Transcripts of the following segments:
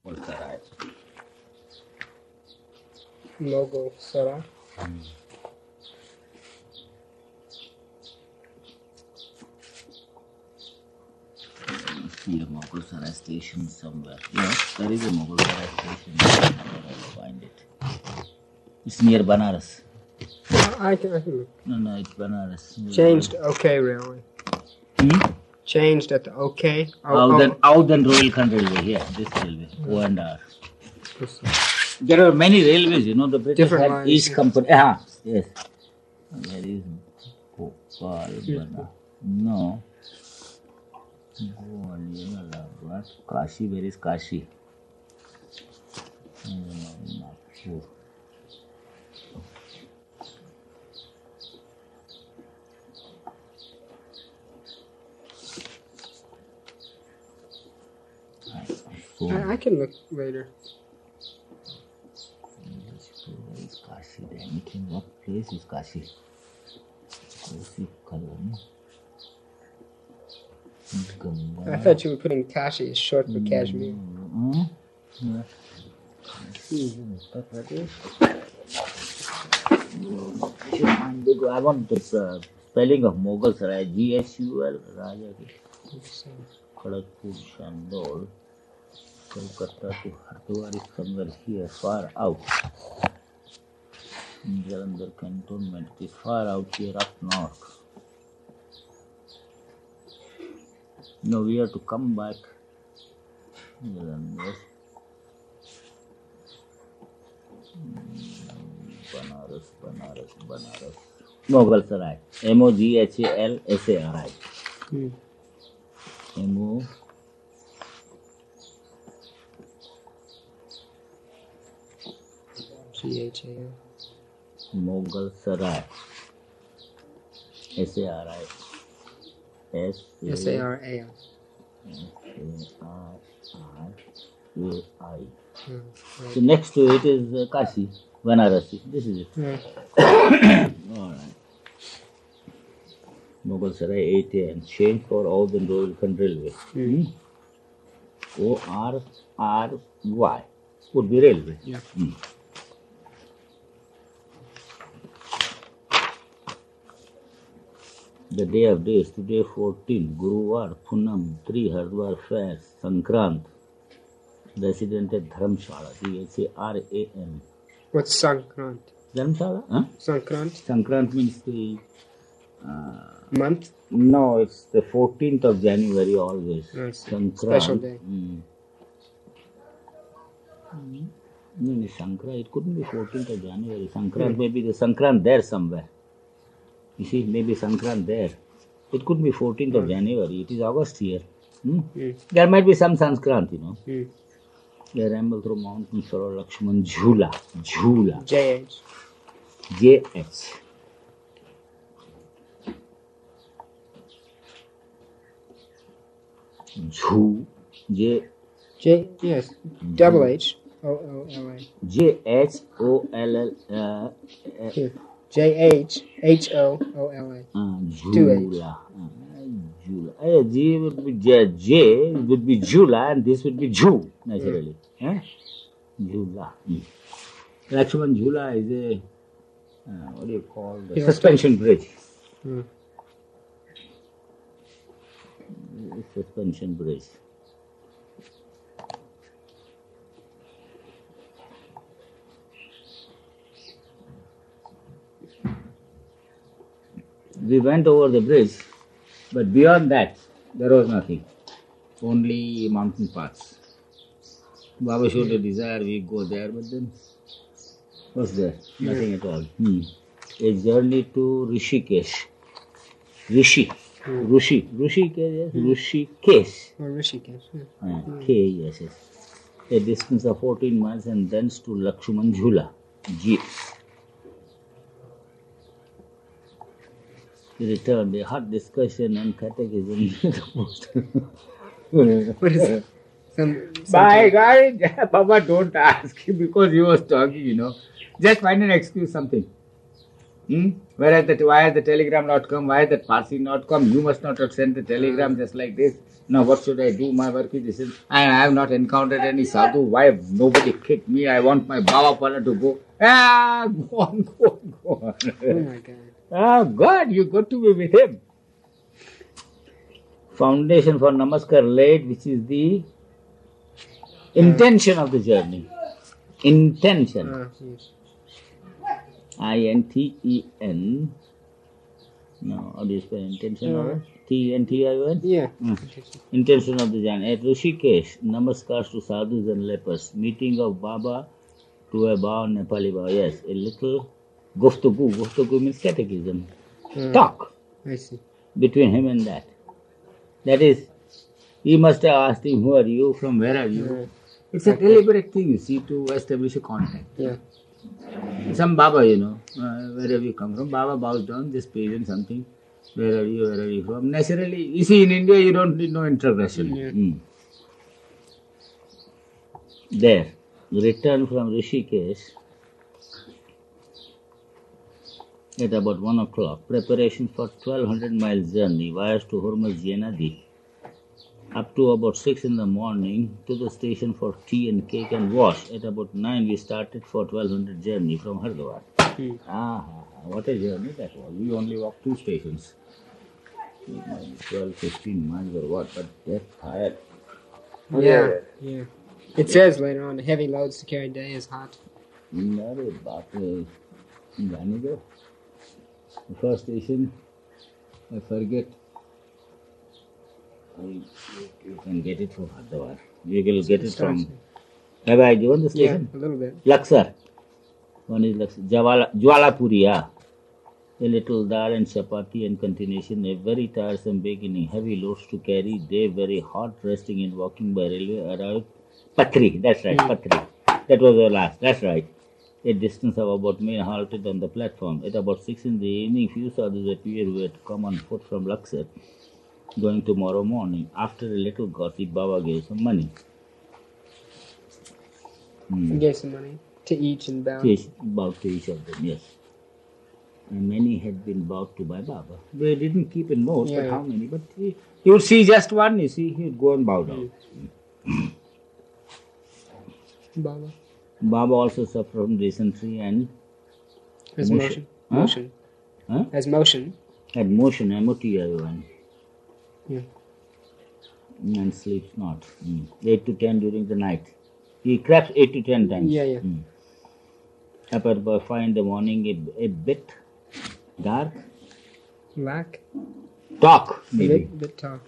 Sarai. Mughal Sarai. See a Mughal Sarai station somewhere. Yes, there is a Mughal Sarai station. I'll find it. It's near Banaras. I can look. No, it's Banaras. Changed OK Railway. Changed at the OK. Out than Rohilkhand Railway. Yeah, this railway. O&R. There are many railways, the British Different had lines, each yeah. company. Yes. There is Bhopal, No. Gwalior, Allahabad, Kashi. Where is Kashi? Nagpur. I can look later. Where is Kashi? What place is Kashi? I thought you were putting Kashi as short for Kashmir. I want the spelling of Mughal Sarai. Ghul Raja. Kharagpur, Shandol, Kolkata to Hardwar is somewhere here, far out. Jalandhar cantonment is far out here up north. No, we have to come back. Jalandhar. Banaras. Mughal Sarai. Moghalsari. Mo. GHAL. Mughal Sarai. SARI. SARAL. SARI. So next to it is Kashi, Vanarasi. This is it. All right. Mughal Sarai 8 AM. Change for all the Rohilkhand Railway. ORRY would be railway. Yeah. The day of days, today 14, Guruvar, Punam, 3, Hardwar Fair, Sankrant, resident at Dharamshala, DHARAM. What's Sankrant? Dharamshala? Huh? Sankrant? Sankrant means the... Month? No, it's the 14th of January always. Sankrant. Special day. No, Sankrant, it couldn't be 14th of January. Sankrant, maybe the Sankrant there somewhere. You see, maybe Sankrant there. It could be 14th of January. It is August here. There might be some Sankrant, They ramble through mountains for Lakshman Jhula. JH. JH. Yes. Double H. OLLA. JHOLL. JHHOOLA. Jhula. G would be J would be Jhula, and this would be Jhu, naturally. Jhula. Lakshman Jhula is a, what do you call the suspension bridge. Suspension bridge. We went over the bridge, but beyond that, there was nothing. Only mountain paths. Baba showed a desire, we go there, but then, what's there? Nothing at all. A journey to Rishikesh. Rishikesh. Yes. A distance of 14 miles and thence to Lakshman Jhula. He returned a hot discussion on catechism. What is it? Bye, guys. Baba, don't ask because he was talking, Just find an excuse, something. Why has the telegram not come? Why has that Parsi not come? You must not have sent the telegram just like this. Now what should I do? My work is this. I have not encountered any sadhu. Why nobody kicked me? I want my Baba Pala to go. Go on, go on, go on. Oh my God. God, you got to be with him. Foundation for Namaskar laid, which is the intention of the journey. Intention. Yes. I-N-T-E-N. No, how do you spell intention of it? T-N-T-I-O-N? Yeah. Intention of the journey. At Rishikesh, namaskars to sadhus and lepers. Meeting of Baba to a Baba, Nepali Baba. Yes, a little guftagu. Guftagu means catechism. Talk I see. between him and that. That is, he must have asked him, who are you, from where are you? It's a deliberate thing, you see, to establish a contact. Yeah. Some Baba, where have you come from? Baba bows down, just pays him something. Where are you from? Naturally, you see, in India, you don't need no introduction. Yeah. There, return from Rishikesh at about 1 o'clock. Preparation for 1200 miles journey via to Hormuz Nadi. Up to about 6 in the morning to the station for tea and cake and wash. At about 9 we started for 1200 journey from Hardwar. What a journey that was. We only walked 2 stations. 12, 15 miles or what, but that's tired. Yeah. Yeah. It says later on, heavy loads to carry day is hot. The first station, I forget. You can get it from Hardwar. You will get it from. Have I given the Yeah, station? a little bit. Luxor. One is Luxor. Jwalapuri, a little dal and chapati and continuation. A very tiresome beginning. Heavy loads to carry. Day very hot. Resting and walking by railway. Arrived. Patri. That's right. Patri. That was the last. That's right. A distance of about me halted on the platform. At about 6 in the evening, few sadhus appeared who had come on foot from Luxor. Going tomorrow morning. After a little gossip, Baba gave some money. He gave some money to each and bound. Bowed to each of them, yes. And many had been bowed to by Baba. They didn't keep in note, but how many? But he would see just one, you see, he would go and bow down. Baba. Baba also suffered from dysentery and As motion. Huh? Motion. Huh? As motion. had motion, M-O-T-I-O-N. Yeah. And sleeps not. 8 to 10 during the night. He claps 8 to 10 times. Yeah. Up at by 5 in the morning, a bit dark. Lack. Talk, maybe. Bit talk.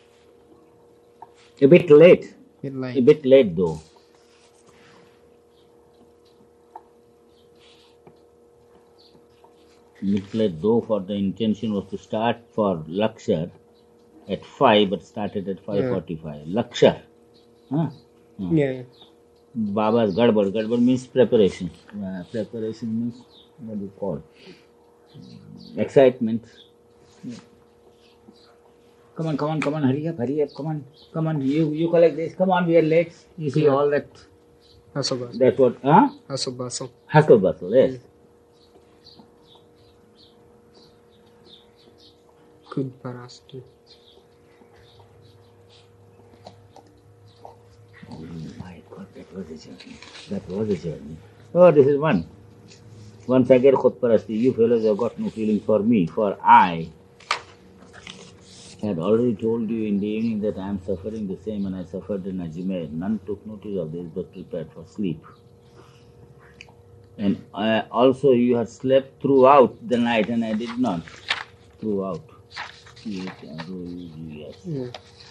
A bit late. Bit A late. bit late though. Bit late though, for the intention was to start for Luxor at 5, but started at 5:45. Luxor. Huh? Yeah. Baba's gadbad. Gadbad means preparation. Preparation means, what do you call? Excitement. Come on, hurry up, come on, you collect this, come on, we are late. You see all that, Hustle bustle. that's what, Hustle bustle. Hustle bustle, yes. Good parasti. Oh my God, that was a journey. Oh, this is one. Once I get khud parasti, you fellows have got no feeling for me, for I had already told you in the evening that I am suffering the same and I suffered in Ajmer. None took notice of this but prepared for sleep. And also you had slept throughout the night and I did not. Throughout. Yes. Yeah.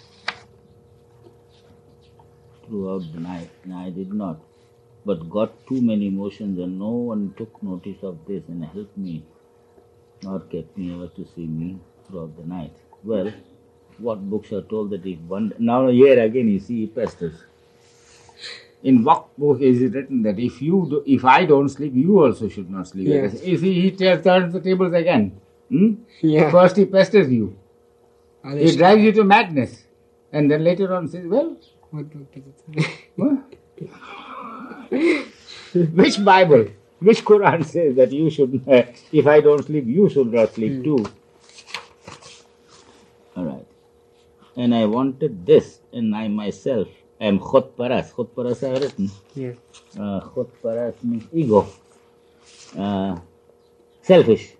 Throughout the night and I did not. But got too many emotions and no one took notice of this and helped me nor kept me ever to see me throughout the night. Well, what books are told that if one... Now here again you see he pesters. In what book is it written that if I don't sleep, you also should not sleep? Yes. You see, he turns the tables again. Yeah. First he pesters you. He Others- drives you to madness. And then later on says, well, What book does it say? what? Which Bible, which Quran says that you should, if I don't sleep, you should not sleep too? All right. and I wanted this, and I myself am Khud Paras. Khud Paras I have written. Yeah. Khud Paras means ego, selfish.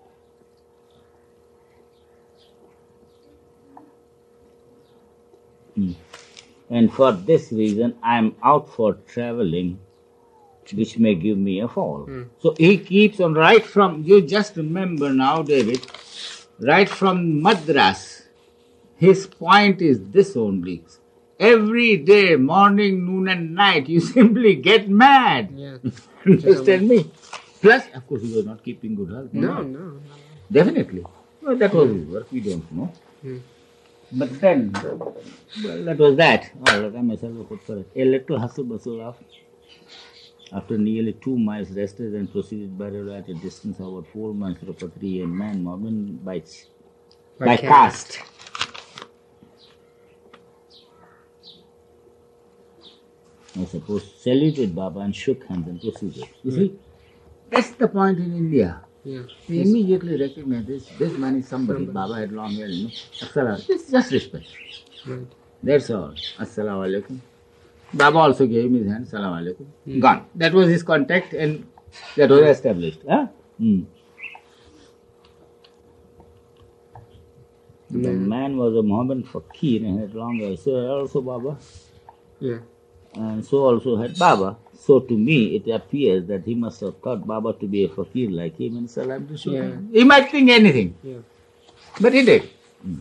And for this reason, I am out for traveling, which may give me a fall. So he keeps on right from, you just remember now, David, right from Madras, his point is this only. Every day, morning, noon, and night, you simply get mad. Yeah. Understand me? Plus, of course, he was not keeping good health. No. Definitely. Well, that was his work, we don't know. But then, well, that was that. All right, I myself was put for it. A little hustle bustle off. After nearly 2 miles rested and proceeded by road at a distance of about 4 miles for a Patri and man, Mormon by caste. I suppose saluted Baba and shook hands and proceeded. You see, that's the point in India. Yeah. They immediately recognize this man is somebody. Baba had long hair, you know. Assalamu. It's just respect. Right. That's all. Assalamu alaikum. Baba also gave him his hand. Assalamu alaikum. Gone. That was his contact and that was established. Huh? The man was a Mohammedan fakir and had long hair. So also Baba. Yeah. And so also had Baba. So to me, it appears that he must have thought Baba to be a fakir like him and salam to show him. He might think anything. Yeah. But he did.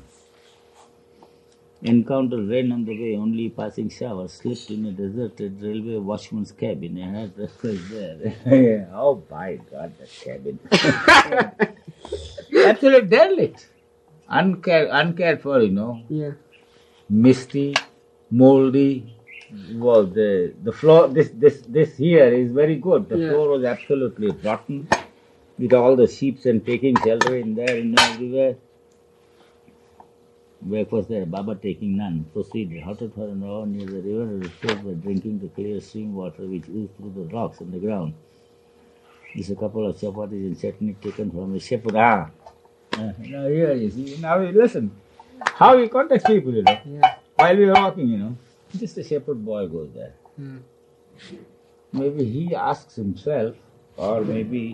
Encountered rain on the way, only passing shower, slipped in a deserted railway watchman's cabin and had breakfast there. Oh my God, that cabin. Absolutely derelict. Uncared for, you know. Yeah. Misty, moldy. Well, the floor, this here is very good. The floor was absolutely rotten with all the sheep and taking shelter in there, you know, everywhere. Breakfast there, Baba taking none. Proceeded, halted for an hour near the river and restored by drinking the clear stream water which oozed through the rocks on the ground. There's a couple of chapatis and chutney taken from the shepherd. Now here you see, now you listen. How he contacts people, you know. Yeah. While we were walking, you know. Just a shepherd boy goes there. Maybe he asks himself, or maybe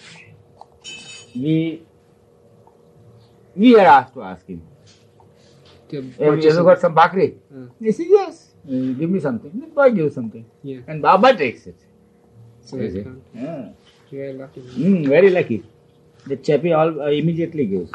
we are asked to ask him. Have you ever got some bakri? He says, yes. Give me something. The boy gives something. Yeah. And Baba takes it. So You see? yeah. Very lucky. Very lucky. The chappie immediately gives.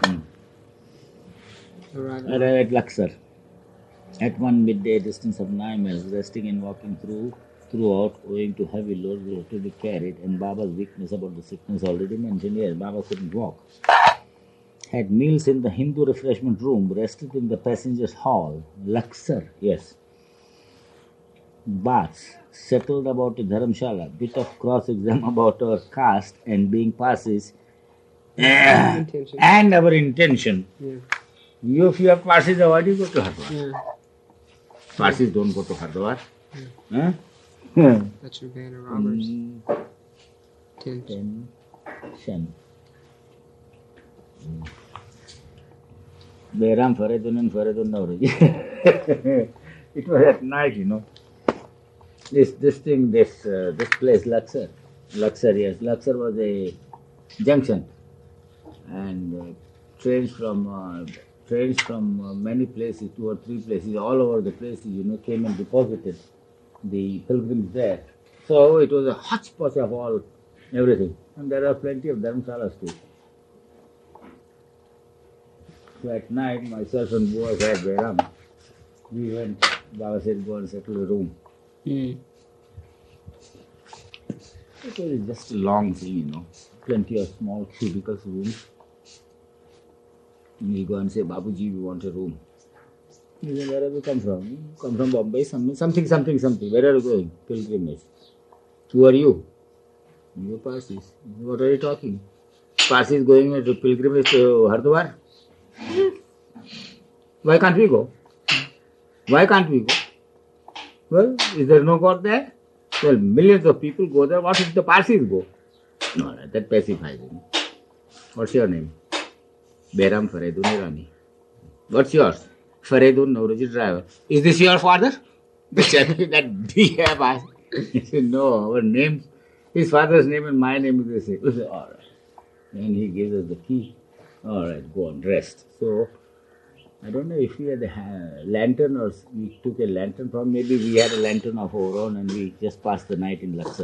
Right. Arrive at Luxor. At one midday distance of 9 miles, resting and walking throughout, owing to heavy loads that had to be carried, and Baba's weakness about the sickness already mentioned here. Baba couldn't walk. Had meals in the Hindu refreshment room, rested in the passengers' hall. Luxor, yes. Baths, settled about a dharamshala, bit of cross-exam about our caste and being Parsis, Intention. and our intention. Yeah. If you have Parsis, why do you go to Hardwar? Yeah. Parsis don't go to Hardwar. Huh? That's your band of robbers. Tension. Behram Faridun and Faridun Nauraj. It was at night, you know. This place, Luxor. Luxor, yes. Luxor was a junction. And trains from many places, 2 or 3 places, all over the places, you know, came and deposited the pilgrims there. So it was a hodgepodge of all, everything. And there are plenty of dharamsalas too. So at night, myself and boys had Behram. We went, Baba said, go and settle a room. It was just a long thing, you know. Plenty of small cubicles rooms. And we go and say, Babuji, we want a room. He said, where have you come from? You come from Bombay, something. Where are you going? Pilgrimage. Who are you? You are Parsis. What are you talking? Parsis going to pilgrimage to Hardwar? Why can't we go? Well, is there no God there? Well, millions of people go there. What if the Parsis go? No, that pacifies him. What's your name? Behram Faridun Irani. What's yours? Faridun Nauroji driver. Is this your father? The chap that DF asked. He said, no, our name, his father's name and my name is the same. We said, all right. And he gave us the key. All right, go on, rest. So, I don't know if we had a lantern or we took a lantern from, maybe we had a lantern of our own and we just passed the night in Luxor.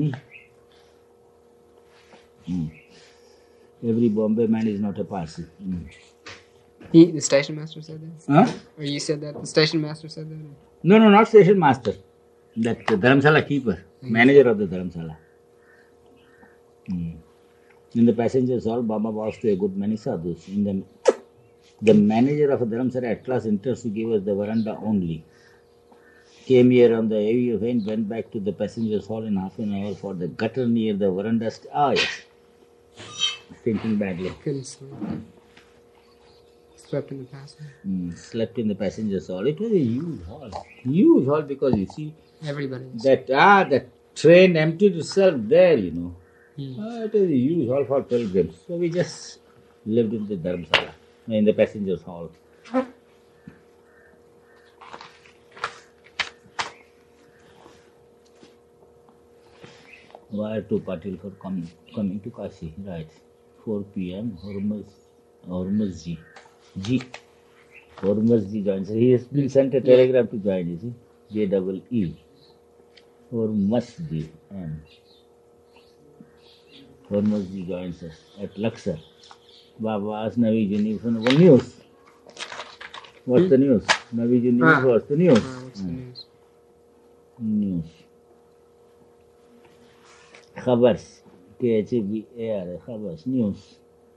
Every Bombay man is not a Parsi. The station master said that? Huh? Or you said that? The station master said that? No, not station master. That Dharamsala keeper, manager of the Dharamsala. In the passengers hall, Baba was to a good many sadhus. The manager of a Dharamsala at last enters to give us the veranda only. Came here on the heavy event, went back to the passengers hall in half an hour for the gutter near the veranda. Yes. Thinking badly. Couldn't sleep. Slept in the passenger. Slept in the passengers hall. It was a huge hall. Huge hall because you see, Everybody. that train emptied itself there, you know. It was a huge hall for pilgrims. So we just lived in the Dharamsala, in the passengers hall. Wire to Patil for coming to Kashi, right. 4 p.m. Hormuzji. Hormuzji joins. He has been sent a telegram to join, you see. J-double-E. Hormuzji. Hormuzji joins us at Luxor. Baba asked Naviji news. What's the news? Naviji news, what's the news? What's the news? News. Khabars. K-H-A-B-A-R. Khabars. News.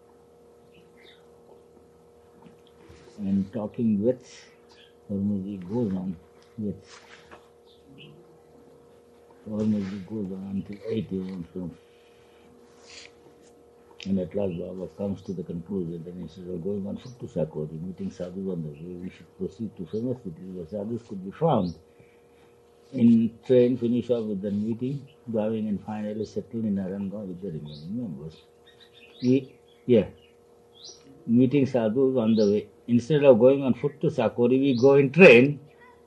And talking with Hormuzji goes on with Hormuzji goes on until 8 a.m. So. And at last Baba comes to the conclusion that instead of going on foot to Sakori, meeting sadhus on the way, we should proceed to famous cities where sadhus could be found. In train, finish off with the meeting, bowing and finally settle in Arangaon with the remaining members. Meeting sadhus on the way. Instead of going on foot to Sakori, we go in train.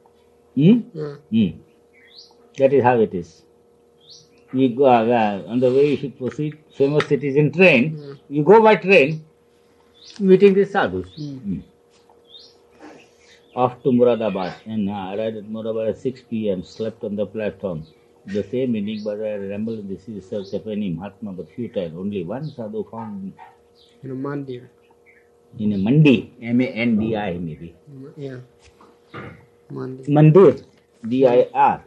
That is how it is. We go on the way, you should proceed. Famous cities in train. You go by train, meeting the sadhus. Off to Muradabad, and arrived at Muradabad at 6 p.m. Slept on the platform. The same evening, but I rambled in the sea search of any Mahatma, but futile. Only one sadhu found in a mandir. In a mandi, M-A-N-D-I maybe. Yeah. Mandir, D-I-R.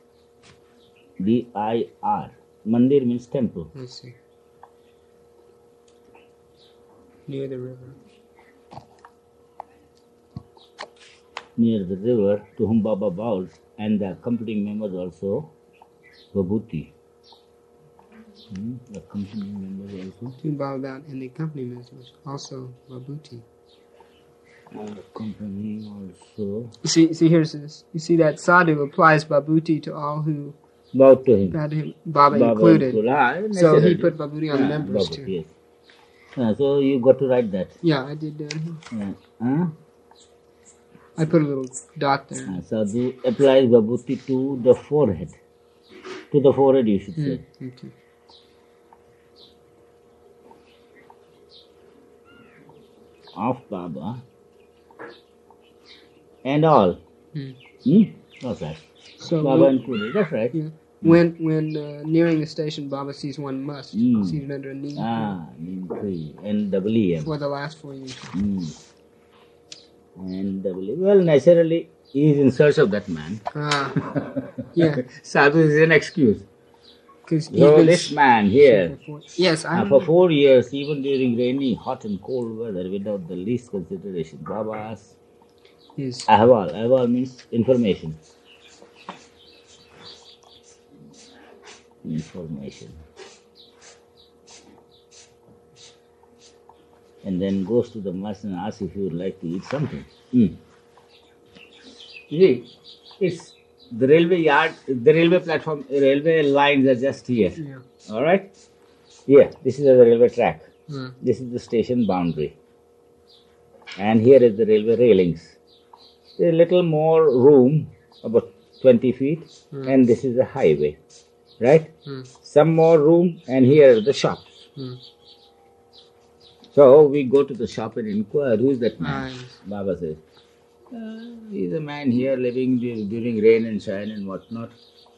D-I-R. Mandir means temple. I see. Near the river. Near the river, to whom Baba bowed, and the accompanying members also, Vibhuti. The accompanying members also. To bow down, and the accompaniment was also Vibhuti. Accompanying also. See, here's this. You see that sadhu applies Vibhuti to all who bowed to him. Baba included. So he Naturally. put Vibhuti on the members Baba, too. yes. So you got to write that. Yeah, I did. Huh? I put a little dot there. Sadhu applies Vibhuti to the forehead. To the forehead, you should say. Okay. Of Baba and all. That's right. So Baba included. That's right. Yeah. When nearing the station, Baba sees one must. Seated under a neem tree. N-double-E-M. for the last 4 years. N-double-E. Well, naturally, he is in search of that man. Yeah. Sadhu is an excuse. Because This man here, yes, I for 4 years, even during rainy, hot and cold weather, without the least consideration, Baba asks, Ahval. Ahval means information. Information. And then goes to the master and asks if he would like to eat something. You see, it's the railway yard, the railway platform, railway lines are just here. Yeah. All right? Yeah, this is the railway track. This is the station boundary. And here is the railway railings. a little more room, about 20 feet, and this is a highway, right? Some more room, and here are the shops. So we go to the shop and inquire, who is that man? Baba says, he's a man here living during rain and shine and whatnot.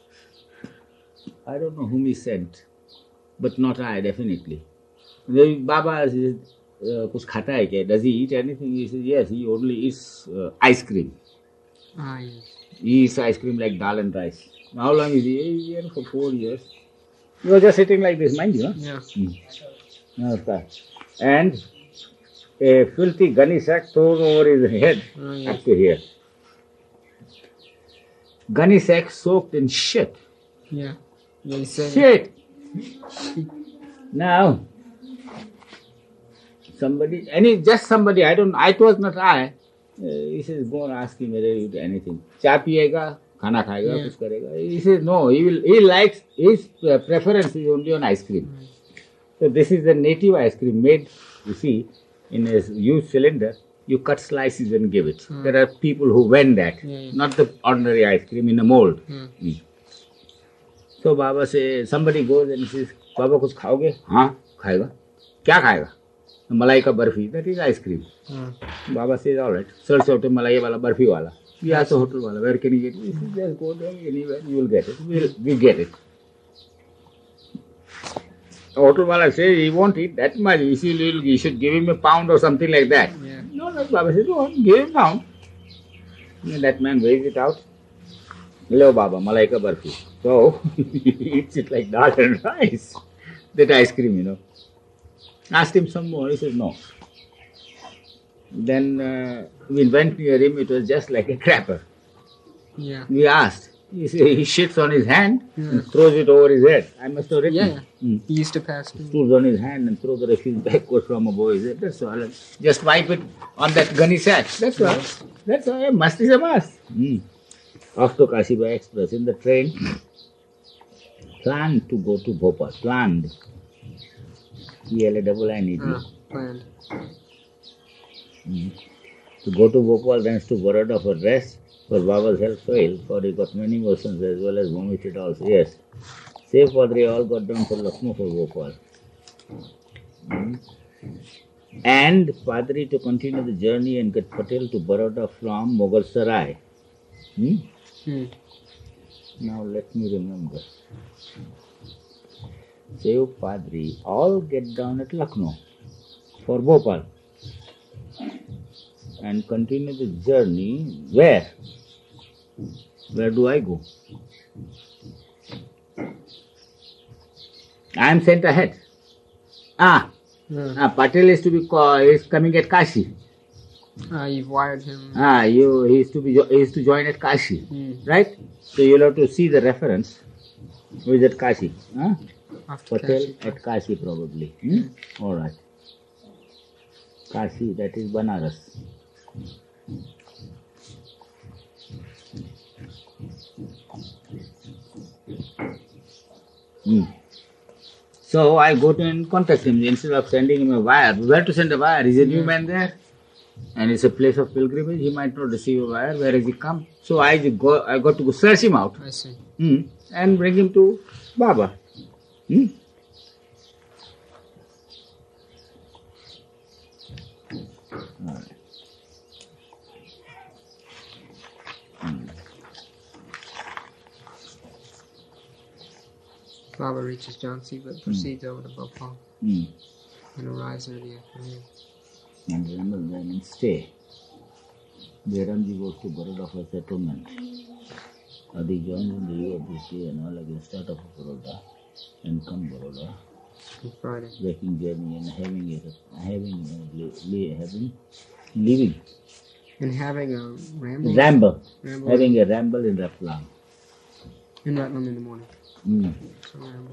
I don't know whom he sent, but not I, definitely. Baba says, kuch khata hai kya? Does he eat anything? He says, yes, he only eats ice cream. Yes. He eats ice cream like dal and rice. How long is he? He's here for 4 years. He was just sitting like this, mind you, huh? Yeah. Okay. And a filthy gunny sack thrown over his head up to here. Gunny sack soaked in shit. Yeah. Yeah, he said Shit! Now, somebody, it was not I. He says, go and ask him whether he eat anything. Cha piyega, khana khayega, kuch karega. He says, no, he likes, his preference is only on ice cream. So this is the native ice cream made, you see, in a huge cylinder. You cut slices and give it. There are people who vend that, not the ordinary ice cream in a mold. So Baba says, somebody goes and says, Baba, kuch khaoge? Haan, khayega. Kya khayega? Malai ka barfi, that is ice cream. Baba says, all right, sir, malai wala, barfi wala. We ask the hotel wala, where can you get it? He says, just go there, anywhere, you will get it. We get it. The hotel wala says, he won't eat that much. You should give him a pound or something like that. Yeah. No, Baba says, go on, give him a pound. And that man weighs it out. Hello, Baba, malai ka barfi. So, he eats it like dal and rice. That ice cream, you know. Asked him some more, he said no. Then we went near him, it was just like a crapper. Yeah. We asked. He said he shits on his hand and throws it over his head. I must have written. Yeah. He used to pass me. Stools on his hand and throw the refuse backwards from above his head. That's all. Just wipe it on that gunny sack. That's all. That's all. A must is a must. Off to Kashiba Express in the train. Planned to go to Bhopal. Planned. Planned. Planned. To go to Bhopal, thence to Baroda for rest, for Baba's health failed, for he got many motions as well as vomited also. Yes. Save Padri all got down for Lucknow for Bhopal. And Padri to continue the journey and get Patel to Baroda from Mughal Sarai. Now let me remember. Save Padri all get down at Lucknow for Bhopal and continue the journey. Where? Where do I go? I am sent ahead. Patel is to be is coming at Kashi. You've wired him. He is to join at Kashi, right? So you'll have to see the reference. Who is at Kashi? Patel at Kashi probably. All right. Kashi, that is Banaras. So I go to and contact him instead of sending him a wire. Where to send a wire? Is a new man there? And it's a place of pilgrimage. He might not receive a wire. Where has he come? So I got to go search him out. I see. And bring him to Baba. Baba reaches Jhansi but proceeds over to Bhopal and arrives early afternoon. And remember then and stay. Jairamji goes to Baroda for settlement. Adi joins in the year of this day and all again start off of Baroda and come Baroda. On Friday. Breaking journey and living. And having a ramble. Having a ramble in Ratlam. In Ratlam in the morning. So ramble.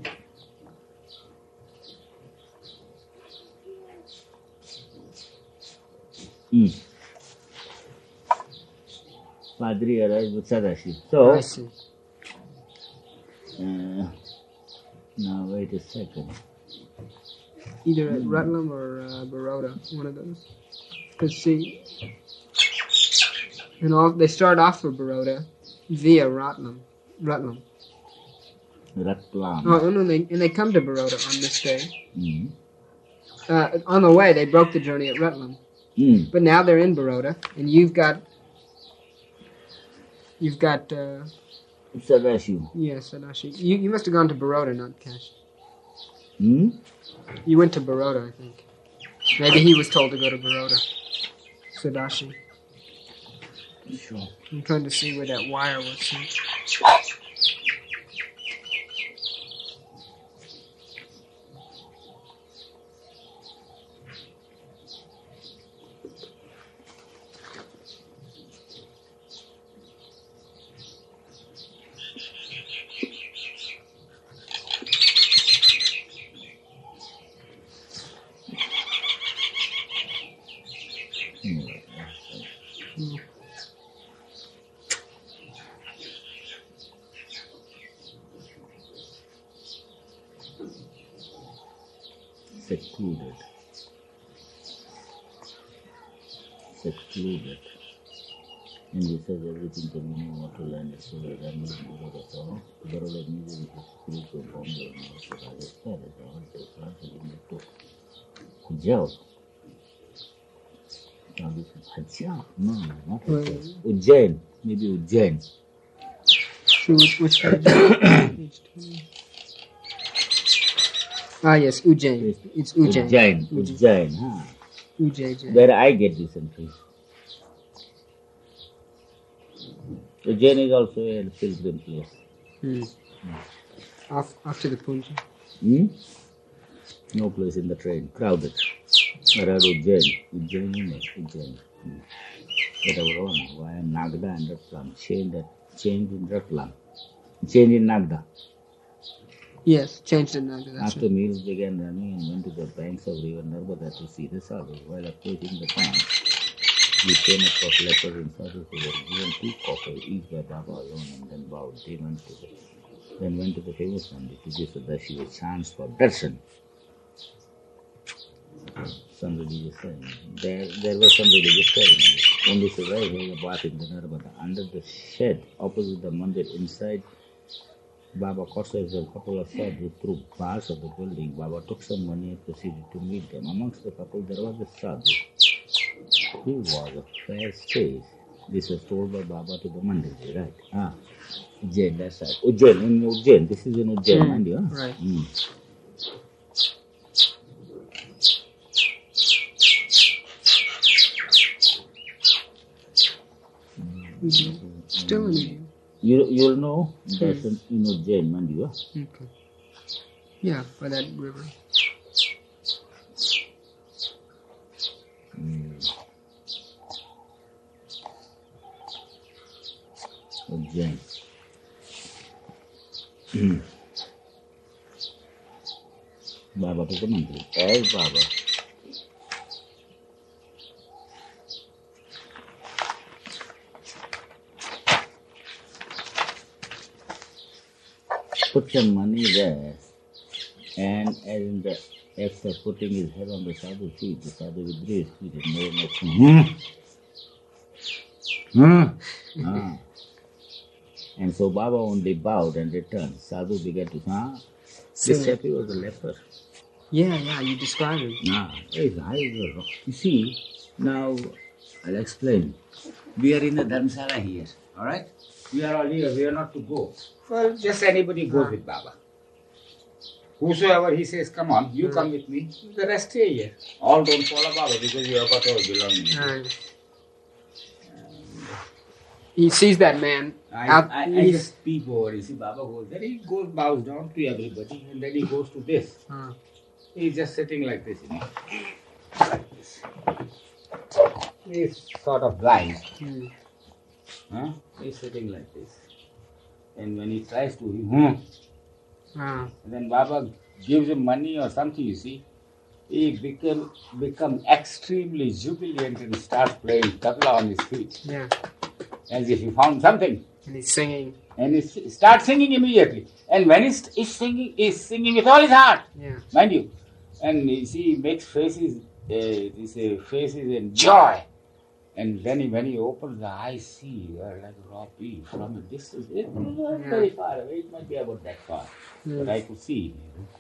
Padri arrives with Sadashi. So, I see. Now wait a second. Either at Ratlam or Baroda, one of those. Because see, And they start off for Baroda via Ratlam. Ratlam. And they come to Baroda on this day. Mm. On the way, they broke the journey at Ratlam. Mm. But now they're in Baroda, and you've got Sadashiv. Yes, Sadashi. You must have gone to Baroda, not Kashi. Hmm? You went to Baroda, I think. Maybe he was told to go to Baroda. Sadashi. Sure. I'm trying to see where that wire was sent. Secluded. And he says everything can be new water land is so that I'm not Baroda. So Baroda music is spiritual Bombay and also Rajasthan is also translated into Hijab. Now this is Hijab? No, not Hijab. Ujjain. Maybe Ujjain. Which page? Yes, Ujjain. It's Ujjain. Ujjain, huh? Ujjain. Where I get this entry. Ujjain is also a pilgrim place. After the Punja. No place in the train. Crowded. Around Ujjain. Ujjain. Whatever one. Via Nagda and Ratlam. Change in Ratlam. Change in Nagda. Yes, changed in Nagda. After meals began running and went to the banks of river Narmada to see the sadhus. While approaching the town, we came across lepers and sadhus who were given 2 coppers, each by Baba alone, and then bowed. They went to the famous Nandi to give Sadashi a chance for darshan. Some religious ceremony. There was some religious ceremony. Only survived having a bath in the Narmada. Under the shed opposite the mandir inside, Baba Kosa is a couple of sadhus through bars of the building. Baba took some money and proceeded to meet them. Amongst the couple there was a sadhu who was of fair face. This was told by Baba to the Mandiji, right? Ujjain, that's right. Ujjain. This is in Ujjain, Mandi, huh? Right. Still in You'll know that's in Ujjain, Mandi, huh? Okay. Yeah, by that river. Ujjain. Baba to the Mandiri. As Baba. Put some money there, and as in the act of putting his head on the sadhu's feet, the sadhu withdrew his feet and made an And so Baba only bowed and returned. Sadhu began to say, this chappy was a leper. Yeah, you described him. You see, now I'll explain. We are in a dharmshala here, alright? We are all here, we are not to go. Well, just anybody goes with Baba. Whosoever he says, come on, you come with me, the rest stay here. All don't follow Baba because you have got our belongings. He sees that man. I just peep over. You see, Baba goes there. He bows down to everybody, and then he goes to this. He's just sitting like this, Like this. He's sort of blind. He's sitting like this. And when he tries to, and then Baba gives him money or something, you see, he become extremely jubilant and starts playing tabla on his feet. Yeah. As if he found something. And he's singing. And he starts singing immediately. And when he's singing with all his heart. Yeah. Mind you. And you see, he makes faces in joy. And then when he opens the eyes, see, you are like raw pea from a distance. It was very far away. It might be about that far. But I could see.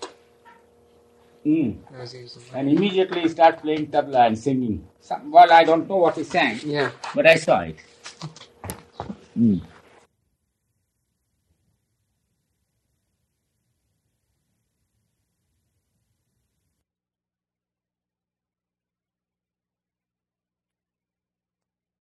And immediately he starts playing tabla and singing. Well, I don't know what he sang, but I saw it.